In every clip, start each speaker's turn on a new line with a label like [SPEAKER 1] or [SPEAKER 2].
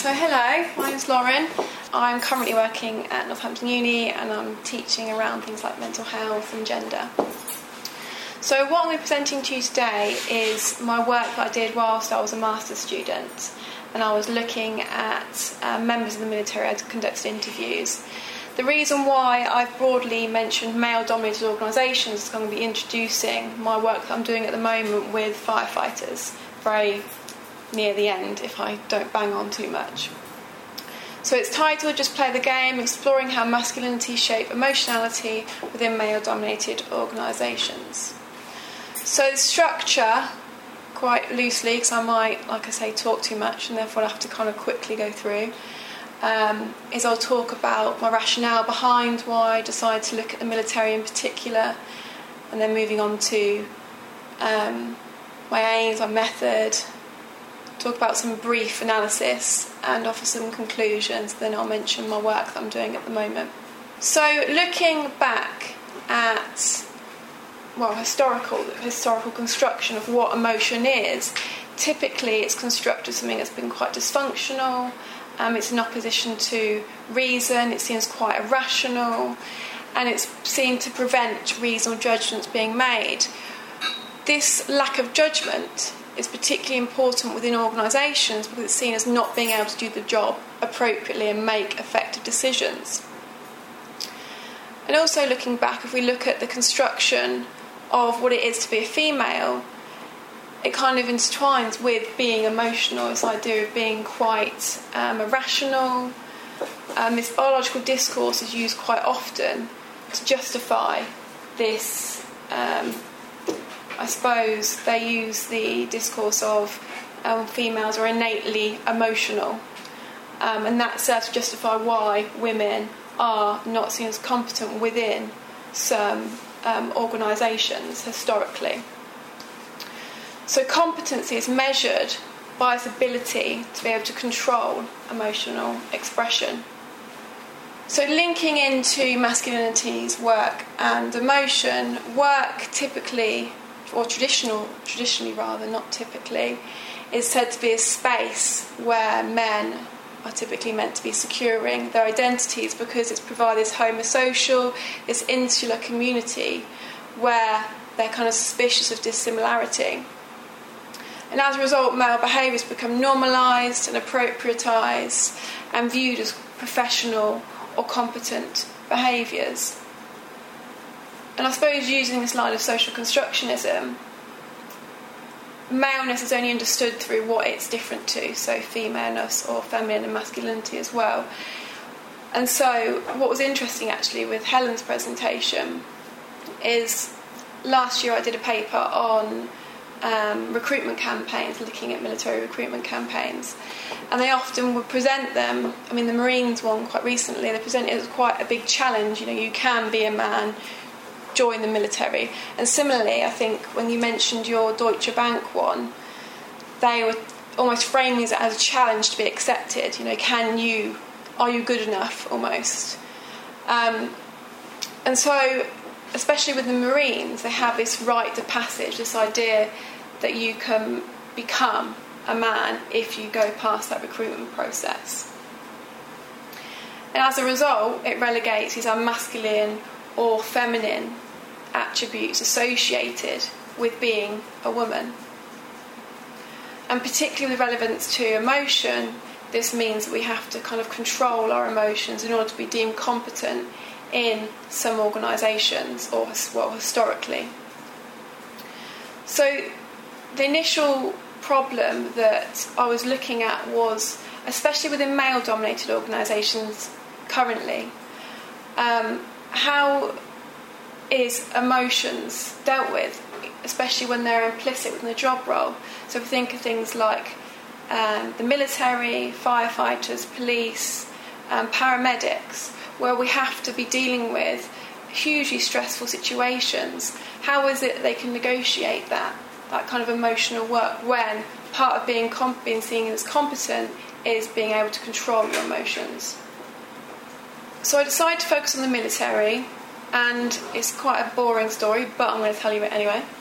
[SPEAKER 1] So hello, my name's Lauren. I'm currently working at Northampton Uni and I'm teaching around things like mental health and gender. So what I'm presenting to you today is my work that I did whilst I was a master's student, and I was looking at members of the military. I conducted interviews. The reason why I've broadly mentioned male-dominated organisations is I'm going to be introducing my work that I'm doing at the moment with firefighters very near the end, if I don't bang on too much. So it's titled Just Play the Game, Exploring How Masculinity Shape Emotionality Within Male-Dominated Organisations. So the structure, quite loosely, because I might, like I say, talk too much and therefore I'll have to kind of quickly go through, is I'll talk about my rationale behind why I decided to look at the military in particular, and then moving on to my aims, my method, talk about some brief analysis and offer some conclusions, then I'll mention my work that I'm doing at the moment. So looking back at historical construction of what emotion is, typically it's constructed something that's been quite dysfunctional. It's in opposition to reason, it seems quite irrational, and it's seen to prevent reasonable judgments being made. This lack of judgment is particularly important within organisations because it's seen as not being able to do the job appropriately and make effective decisions. And also looking back, if we look at the construction of what it is to be a female, it kind of intertwines with being emotional, this idea of being quite irrational. This biological discourse is used quite often to justify this. I suppose they use the discourse of females are innately emotional, and that serves to justify why women are not seen as competent within some organisations historically. So competency is measured by its ability to be able to control emotional expression. So linking into masculinity's work and emotion, work typically, or traditionally rather, not typically, is said to be a space where men are typically meant to be securing their identities because it's provided this homosocial, this insular community where they're kind of suspicious of dissimilarity. And as a result, male behaviours become normalised and appropriatised and viewed as professional or competent behaviours. And I suppose using this line of social constructionism, maleness is only understood through what it's different to, so femaleness or feminine and masculinity as well. And so what was interesting actually with Helen's presentation is last year I did a paper on recruitment campaigns, looking at military recruitment campaigns, and they often would present them, I mean the Marines one quite recently, they presented it as quite a big challenge, you can be a man, join the military. And similarly, I think when you mentioned your Deutsche Bank one, they were almost framing it as a challenge to be accepted, are you good enough almost. And so especially with the Marines, they have this rite of passage, this idea that you can become a man if you go past that recruitment process. And as a result, it relegates these masculine or feminine attributes associated with being a woman. And particularly with relevance to emotion, this means that we have to kind of control our emotions in order to be deemed competent in some organisations, or historically. So the initial problem that I was looking at was, especially within male-dominated organisations currently, how is emotions dealt with, especially when they're implicit within the job role. So if we think of things like the military, firefighters, police, paramedics, where we have to be dealing with hugely stressful situations, how is it they can negotiate that kind of emotional work when part of being seen as competent is being able to control your emotions? So I decided to focus on the military, and it's quite a boring story, but I'm going to tell you it anyway.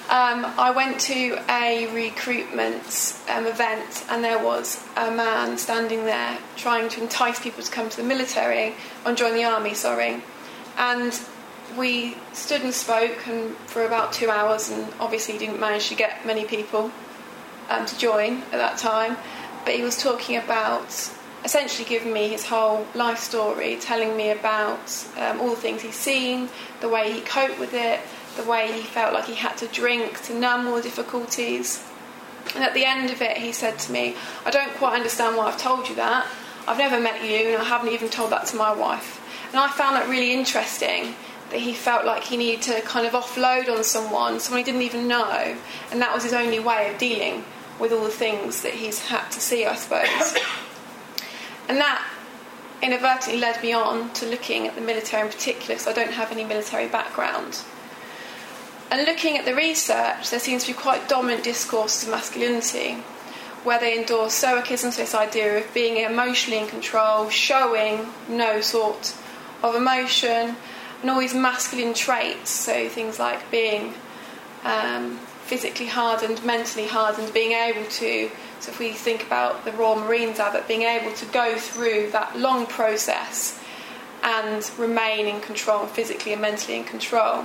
[SPEAKER 1] I went to a recruitment event, and there was a man standing there trying to entice people to come to the military, or join the army, and we stood and spoke for about 2 hours, and obviously didn't manage to get many people to join at that time, but he was talking about, essentially giving me his whole life story, telling me about all the things he's seen, the way he coped with it, the way he felt like he had to drink to numb all the difficulties. And at the end of it, he said to me, "I don't quite understand why I've told you that. I've never met you, and I haven't even told that to my wife." And I found that really interesting, that he felt like he needed to kind of offload on someone he didn't even know, and that was his only way of dealing with all the things that he's had to see, I suppose. And that inadvertently led me on to looking at the military in particular, because I don't have any military background. And looking at the research, there seems to be quite dominant discourses of masculinity, where they endorse stoicism, so this idea of being emotionally in control, showing no sort of emotion, and all these masculine traits, so things like being physically hardened, mentally hardened, being able to, so if we think about the Royal Marines Abbot, being able to go through that long process and remain in control, physically and mentally in control.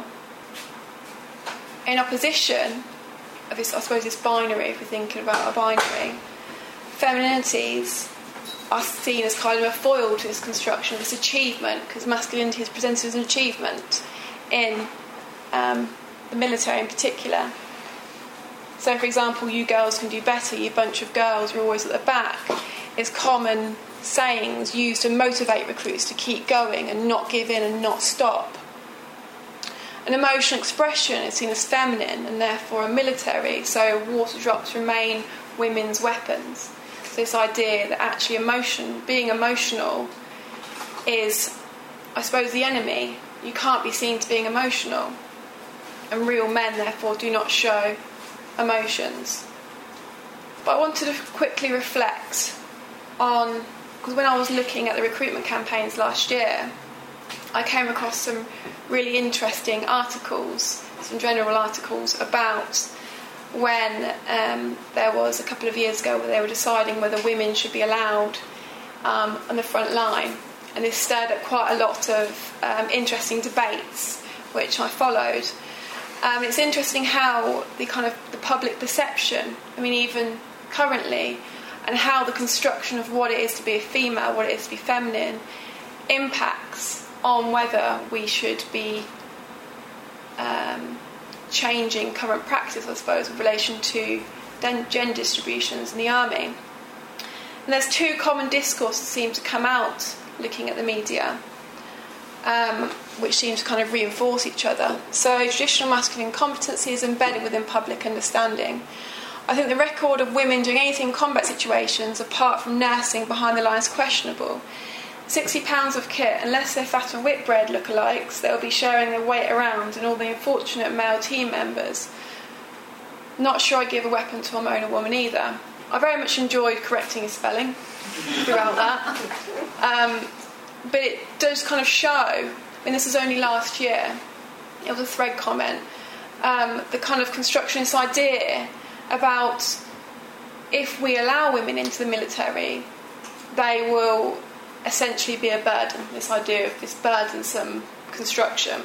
[SPEAKER 1] In opposition of this, I suppose, this binary, if we're thinking about a binary, femininities are seen as kind of a foil to this construction of this achievement, because masculinity is presented as an achievement in the military in particular. So, for example, "you girls can do better, you bunch of girls, you're always at the back," is common sayings used to motivate recruits to keep going and not give in and not stop. An emotional expression is seen as feminine and therefore a military, so water drops remain women's weapons. So this idea that actually being emotional is, I suppose, the enemy. You can't be seen to being emotional, and real men therefore do not show emotions. But I wanted to quickly reflect on, because when I was looking at the recruitment campaigns last year, I came across some really interesting articles, some general articles about when there was a couple of years ago where they were deciding whether women should be allowed on the front line, and this stirred up quite a lot of interesting debates which I followed. It's interesting how the public perception, even currently, and how the construction of what it is to be a female, what it is to be feminine, impacts on whether we should be changing current practice, I suppose, in relation to gender distributions in the army. And there's two common discourses that seem to come out looking at the media, which seems to kind of reinforce each other. So traditional masculine competency is embedded within public understanding. I think the record of women doing anything in combat situations, apart from nursing behind the lines, is questionable. 60 pounds of kit, unless they're Fat and Whitbread lookalikes, they'll be sharing their weight around, and all the unfortunate male team members. Not sure I'd give a weapon to a Mona woman either. I very much enjoyed correcting his spelling throughout that. But it does kind of show, this was only last year, it was a thread comment, the kind of construction, this idea about if we allow women into the military, they will essentially be a burden, this idea of this burdensome construction.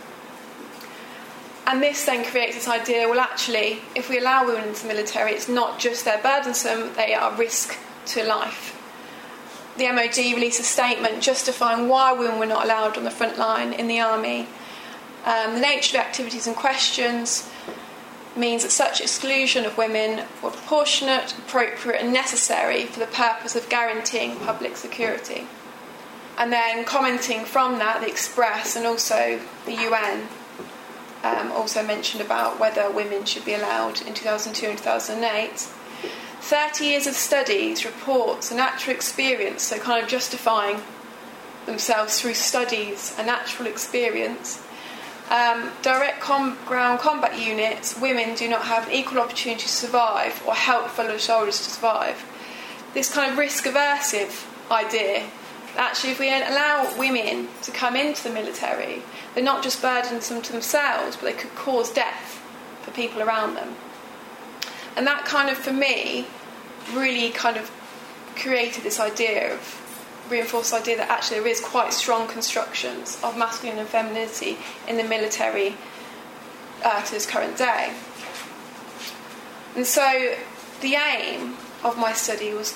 [SPEAKER 1] And this then creates this idea, well, actually, if we allow women into the military, it's not just they're burdensome, they are a risk to life. The MOD released a statement justifying why women were not allowed on the front line in the army. The nature of activities and questions means that such exclusion of women were proportionate, appropriate and necessary for the purpose of guaranteeing public security. And then commenting from that, the Express and also the UN also mentioned about whether women should be allowed in 2002 and 2008. 30 years of studies, reports and actual experience, so kind of justifying themselves through studies and actual experience. Direct ground combat units, women do not have an equal opportunity to survive or help fellow soldiers to survive. This kind of risk-aversive idea, actually if we don't allow women to come into the military, they're not just burdensome to themselves, but they could cause death for people around them. And that kind of, for me, really kind of created this idea of, reinforced the idea that actually there is quite strong constructions of masculine and femininity in the military to this current day. And so the aim of my study was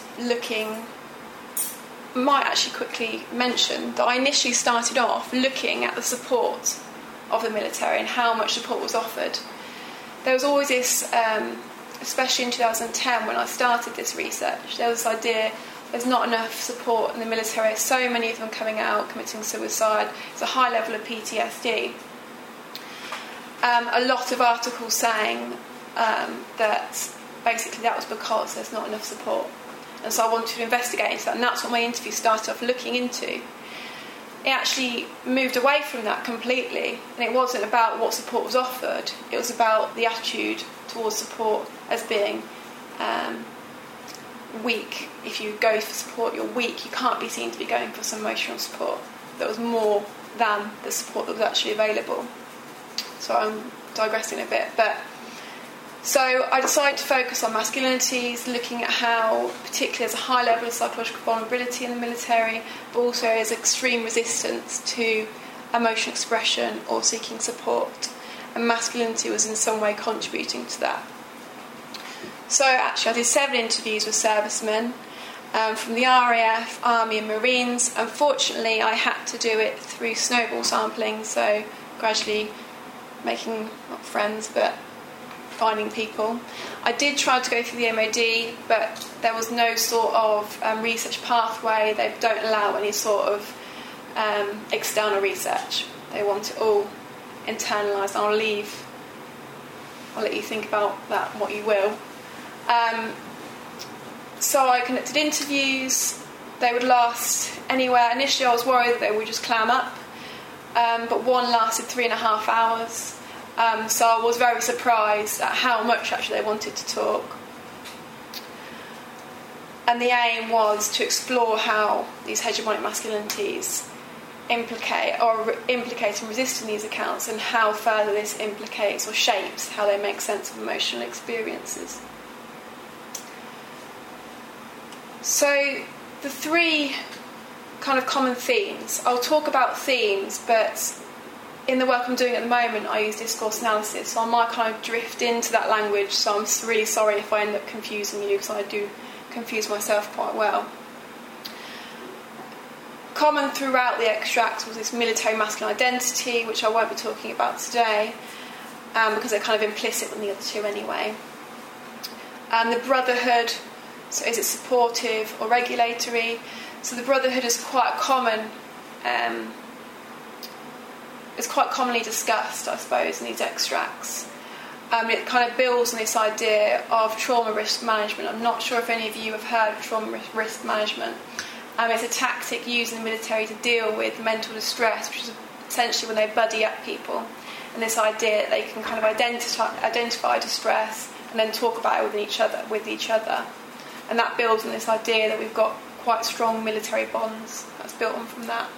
[SPEAKER 1] might actually quickly mention that I initially started off looking at the support of the military and how much support was offered. There was always this, especially in 2010 when I started this research, there was this idea there's not enough support in the military, so many of them coming out committing suicide, there's a high level of PTSD. A lot of articles saying that basically that was because there's not enough support. And so I wanted to investigate into that, and that's what my interview started off looking into. It actually moved away from that completely, and it wasn't about what support was offered, it was about the attitude towards support as being weak. If you go for support, you're weak, you can't be seen to be going for some emotional support. There was more than the support that was actually available. So I'm digressing a bit, but so I decided to focus on masculinities, looking at how, particularly there's a high level of psychological vulnerability in the military, but also there's extreme resistance to emotional expression or seeking support, and masculinity was in some way contributing to that. So actually I did 7 interviews with servicemen from the RAF, Army and Marines. Unfortunately I had to do it through snowball sampling, so gradually making, not friends, but finding people. I did try to go through the MOD, but there was no sort of research pathway. They don't allow any sort of external research. They want it all internalised. I'll let you think about that what you will. So I conducted interviews. They would last anywhere. Initially I was worried that they would just clam up, but one lasted 3.5 hours. So I was very surprised at how much actually they wanted to talk. And the aim was to explore how these hegemonic masculinities implicate and resist in these accounts, and how further this implicates or shapes how they make sense of emotional experiences. So the 3 kind of common themes, I'll talk about themes, but in the work I'm doing at the moment, I use discourse analysis, so I might kind of drift into that language, so I'm really sorry if I end up confusing you, because I do confuse myself quite well. Common throughout the extracts was this military masculine identity, which I won't be talking about today, because they're kind of implicit in the other 2 anyway. And the brotherhood, so is it supportive or regulatory? So the brotherhood is quite common. It's quite commonly discussed, I suppose, in these extracts. It kind of builds on this idea of trauma risk management. I'm not sure if any of you have heard of trauma risk management. It's a tactic used in the military to deal with mental distress, which is essentially when they buddy up people. And this idea that they can kind of identify distress and then talk about it with each other. And that builds on this idea that we've got quite strong military bonds. That's built on from that.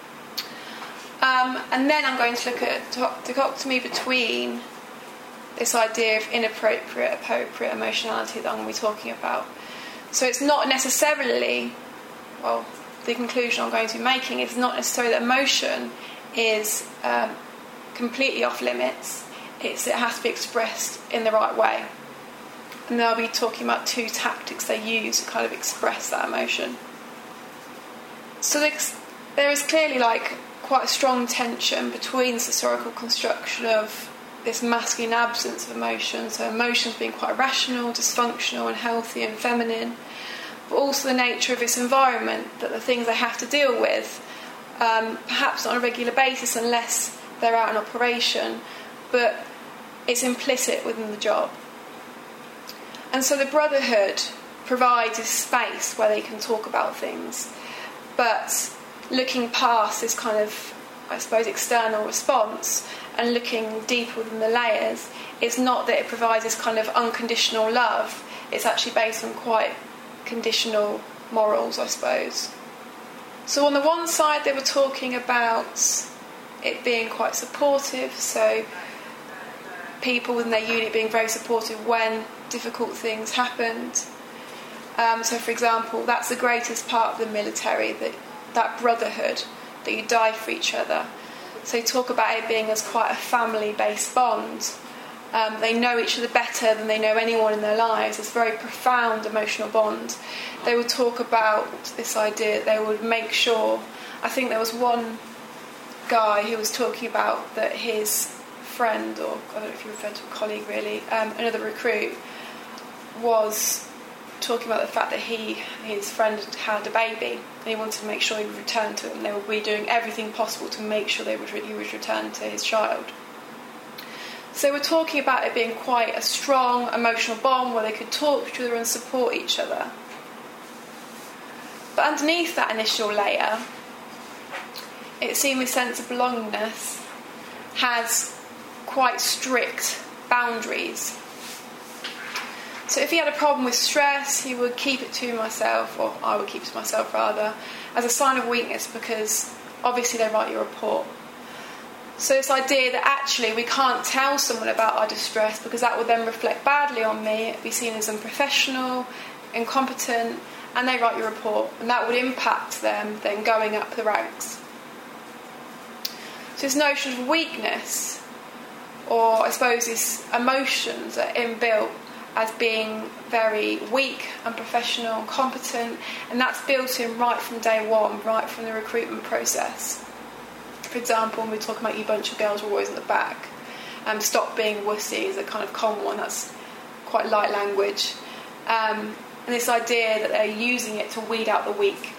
[SPEAKER 1] And then I'm going to look at dichotomy between this idea of inappropriate, appropriate emotionality that I'm going to be talking about. So it's not necessarily, well, the conclusion I'm going to be making is not necessarily that emotion is completely off limits. It has to be expressed in the right way. And they'll be talking about 2 tactics they use to kind of express that emotion. So there is clearly quite a strong tension between this historical construction of this masculine absence of emotion, so emotions being quite rational, dysfunctional and healthy and feminine, but also the nature of this environment, that the things they have to deal with, perhaps not on a regular basis unless they're out in operation, but it's implicit within the job. And so the brotherhood provides a space where they can talk about things, but looking past this kind of, I suppose, external response and looking deeper within the layers, it's not that it provides this kind of unconditional love. It's actually based on quite conditional morals, I suppose. So on the one side, they were talking about it being quite supportive, so people within their unit being very supportive when difficult things happened. So, for example, that's the greatest part of the military, that brotherhood, that you die for each other. So you talk about it being as quite a family-based bond. They know each other better than they know anyone in their lives. It's a very profound emotional bond. They would talk about this idea, they would make sure, I think there was one guy who was talking about that his friend, or I don't know if you referred to a colleague really, another recruit, was talking about the fact that his friend had a baby and he wanted to make sure he would return to him. They would be doing everything possible to make sure he would return to his child. So we're talking about it being quite a strong emotional bond where they could talk to each other and support each other. But underneath that initial layer, it seemed his sense of belongingness has quite strict boundaries. So if he had a problem with stress, he would keep it to himself, or I would keep it to myself rather, as a sign of weakness, because obviously they write your report. So this idea that actually we can't tell someone about our distress because that would then reflect badly on me, be seen as unprofessional, incompetent, and they write your report, and that would impact them then going up the ranks. So this notion of weakness, or I suppose these emotions are inbuilt as being very weak, unprofessional, competent, and that's built in right from day one, right from the recruitment process. For example, when we're talking about you bunch of girls were always at the back, stop being a wussy is a kind of common one, that's quite light language. And this idea that they're using it to weed out the weak.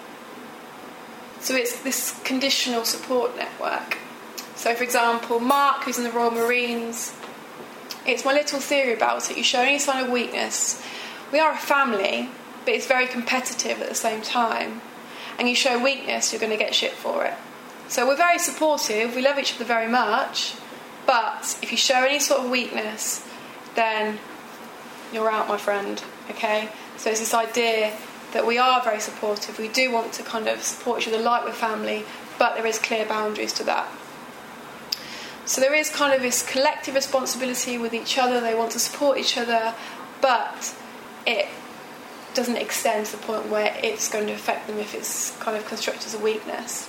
[SPEAKER 1] So it's this conditional support network. So for example, Mark, who's in the Royal Marines, it's my little theory about it. You show any sign of weakness. We are a family, but it's very competitive at the same time. And you show weakness, you're going to get shit for it. So we're very supportive, we love each other very much, but if you show any sort of weakness, then you're out, my friend, okay? So it's this idea that we are very supportive, we do want to kind of support each other like we're family, but there is clear boundaries to that. So there is kind of this collective responsibility with each other, they want to support each other, but it doesn't extend to the point where it's going to affect them if it's kind of constructed as a weakness.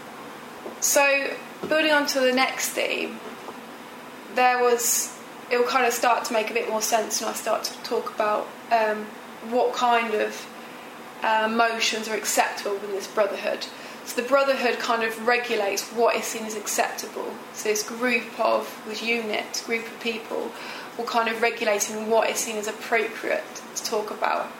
[SPEAKER 1] So building on to the next theme, it will kind of start to make a bit more sense when I start to talk about what kind of emotions are acceptable within this brotherhood. So the brotherhood kind of regulates what is seen as acceptable. So this group of people will kind of regulate in what is seen as appropriate to talk about.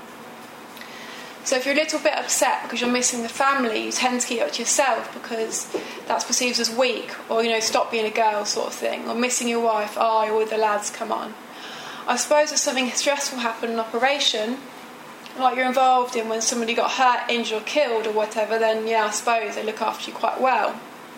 [SPEAKER 1] So if you're a little bit upset because you're missing the family, you tend to keep it to yourself because that's perceived as weak, or, stop being a girl sort of thing, or missing your wife, you're with the lads, come on. I suppose if something stressful happened in an operation, like you're involved in when somebody got hurt, injured or killed or whatever, then I suppose they look after you quite well.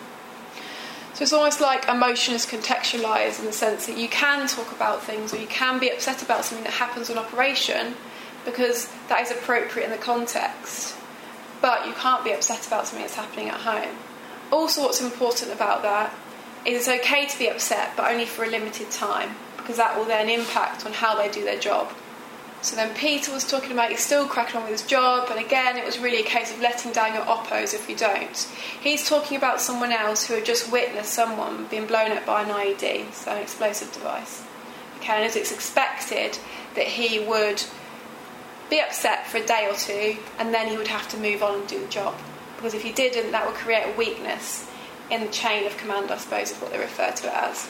[SPEAKER 1] So it's almost like emotion is contextualised in the sense that you can talk about things, or you can be upset about something that happens in an operation, because that is appropriate in the context, but you can't be upset about something that's happening at home. Also, what's important about that is it's okay to be upset, but only for a limited time, because that will then impact on how they do their job. So then Peter was talking about he's still cracking on with his job, and again it was really a case of letting down your oppos if you don't. He's talking about someone else who had just witnessed someone being blown up by an IED, so an explosive device. Okay, and it's expected that he would be upset for a day or two, and then he would have to move on and do the job, because if he didn't, that would create a weakness in the chain of command, I suppose is what they refer to it as.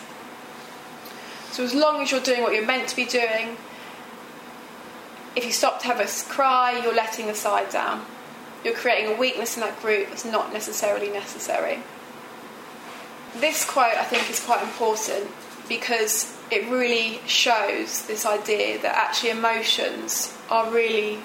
[SPEAKER 1] So as long as you're doing what you're meant to be doing, if you stop to have a cry, you're letting the side down. You're creating a weakness in that group that's not necessarily necessary. This quote I think is quite important because it really shows this idea that actually emotions are really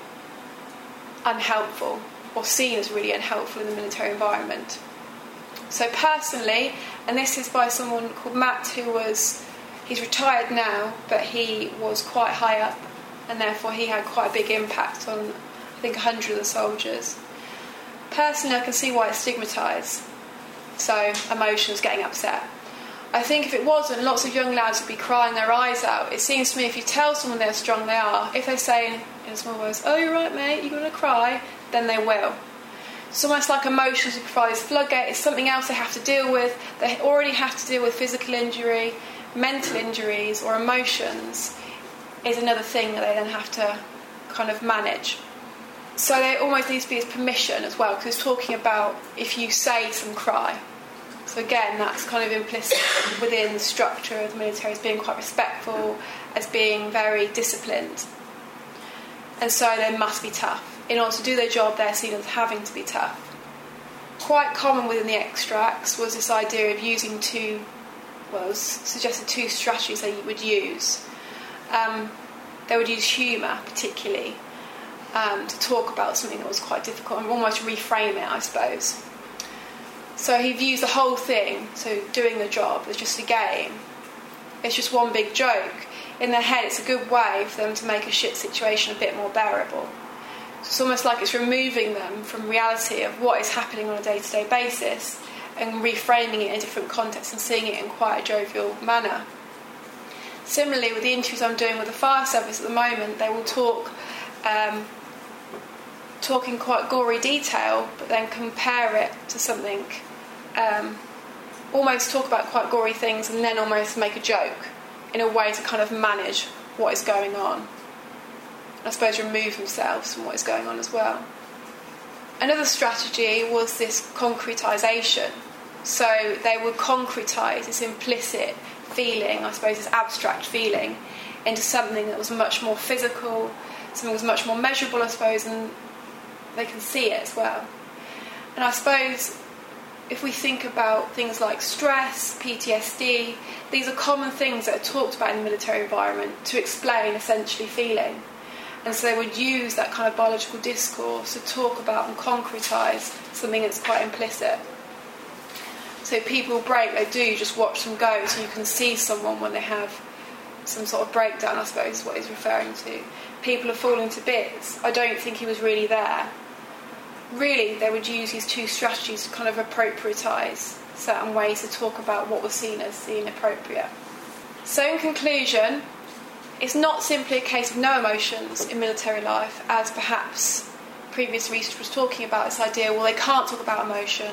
[SPEAKER 1] unhelpful, or seen as really unhelpful in the military environment. So personally, and this is by someone called Matt, he's retired now, but he was quite high up, and therefore he had quite a big impact on, I think, 100 of the soldiers. Personally, I can see why it's stigmatised. So, emotions, getting upset. I think if it wasn't, lots of young lads would be crying their eyes out. It seems to me if you tell someone how strong they are, if they say in small words, "Oh, you're right, mate, you're going to cry," then they will. It's almost like emotions will provide this floodgate. It's something else they have to deal with. They already have to deal with physical injury, mental injuries, or emotions is another thing that they then have to kind of manage. So there almost needs to be this permission as well, because it's talking about if you say some cry. So again, that's kind of implicit within the structure of the military as being quite respectful, as being very disciplined. And so they must be tough. In order to do their job, they're seen as having to be tough. Quite common within the extracts was this idea of using suggested two strategies they would use. They would use humour, particularly, to talk about something that was quite difficult and almost reframe it, I suppose. So he views the whole thing, so doing the job, as just a game. It's just one big joke. In their head, it's a good way for them to make a shit situation a bit more bearable. So it's almost like it's removing them from reality of what is happening on a day-to-day basis and reframing it in a different context and seeing it in quite a jovial manner. Similarly, with the interviews I'm doing with the fire service at the moment, they will talk in quite gory detail, but then compare it to something, almost talk about quite gory things and then almost make a joke in a way to kind of manage what is going on. I suppose remove themselves from what is going on as well. Another strategy was this concretisation. So they would concretise this implicit feeling, I suppose this abstract feeling, into something that was much more physical, something that was much more measurable, I suppose, and they can see it as well. And I suppose if we think about things like stress, PTSD, these are common things that are talked about in the military environment to explain essentially feeling. And so they would use that kind of biological discourse to talk about and concretise something that's quite implicit. So people break, they do just watch them go, so you can see someone when they have some sort of breakdown, I suppose is what he's referring to. People are falling to bits. I don't think he was really there. Really, they would use these two strategies to kind of appropriatise certain ways to talk about what was seen as the inappropriate. So in conclusion, it's not simply a case of no emotions in military life, as perhaps previous research was talking about, this idea, well, they can't talk about emotion.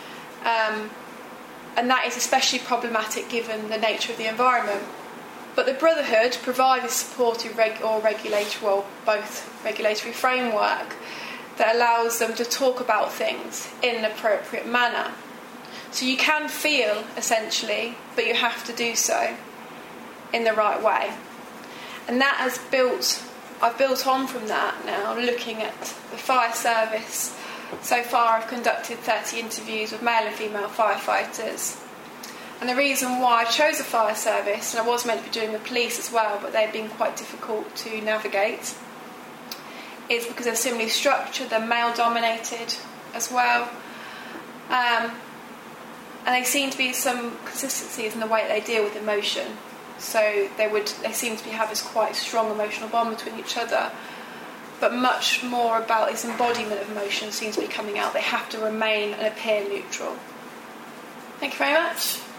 [SPEAKER 1] And that is especially problematic given the nature of the environment. But the Brotherhood provide a supportive regulatory framework that allows them to talk about things in an appropriate manner. So you can feel, essentially, but you have to do so in the right way. And that has I've built on from that now, looking at the fire service. So far I've conducted 30 interviews with male and female firefighters. And the reason why I chose the fire service, and I was meant to be doing the police as well, but they've been quite difficult to navigate, is because they're similarly structured, they're male-dominated as well. And they seem to be some consistencies in the way that they deal with emotion. So they seem to have this quite strong emotional bond between each other, but much more about this embodiment of emotion seems to be coming out. They have to remain and appear neutral. Thank you very much.